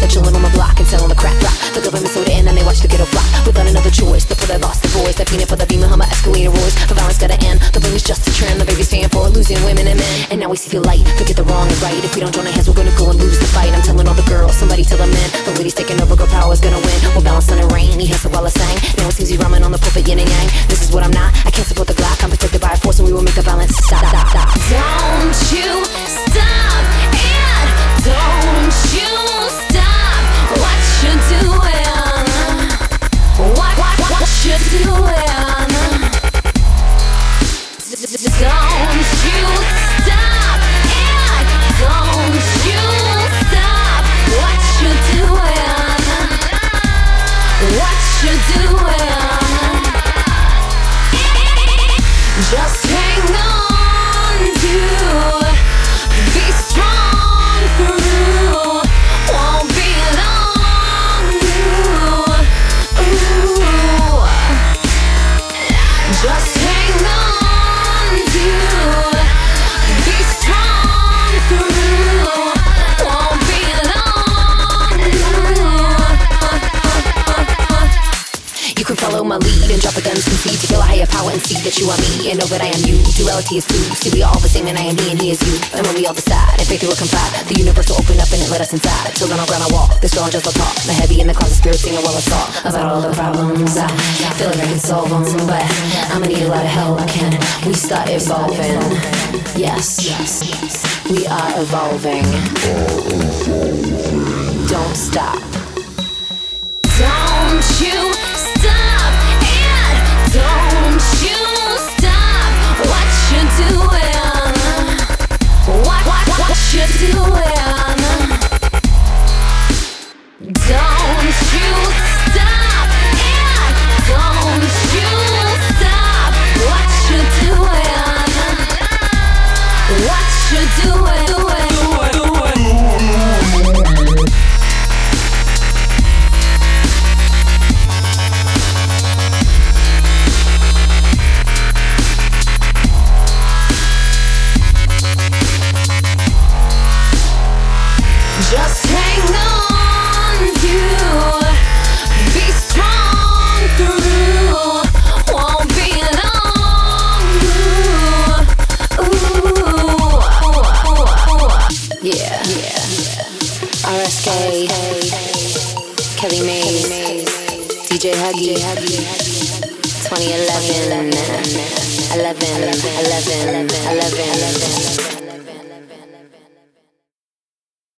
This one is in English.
They're chilling on the block and selling the crack rock. The government sold it in and they watch the ghetto flock without another choice. The poor that lost their voice, that peanut for the beam, Hummer escalator roars. The violence gotta end, the brain is just a trend. The baby's paying for it, losing women and men. And now we see the light, forget the wrong and right. If we don't join our hands, we're gonna go and lose the fight. I'm telling all the girls, somebody tell the men. The ladies taking over, girl power's gonna win. We're balanced on the rain, he hustled while I sang. Now it seems he's rhyming on the pulpit, yin and yang. This is what I'm not, I can't support the Glock. I'm protected by a force and we will make the violence stop, stop, stop. Don't you stop, and don't you stop what you're doing. What you're doing. Don't you stop, and don't you stop what you're doing. What you're doing. Just hang on to, be strong through, won't be long. Ooh. Just hang on to, be strong through, won't be long. You can follow my lead and drop a gun's concede to feel a higher power and see that you are me and know that I am you. Duality is two. See, we are all the same and I am he and he is you. And when we all decide and faith will confide, the universe will open up and it let us inside. Till then I'll ground I walk. This girl just will talk. The heavy in the closet spirit singing while I talk about all the problems. I feel like I can solve them, but I'ma need a lot of help. Can we start evolving? Yes, yes, yes. We are evolving. Don't stop. Don't you stop, and don't you stop what you're doing. What you're doing. Don't you stop, and don't you stop what you're doing. What you're doing. Just hang on to, be strong through, won't be long. Ooh. Yeah, yeah. RSK, Kelly Mays, DJ Huggy, 2011, 11.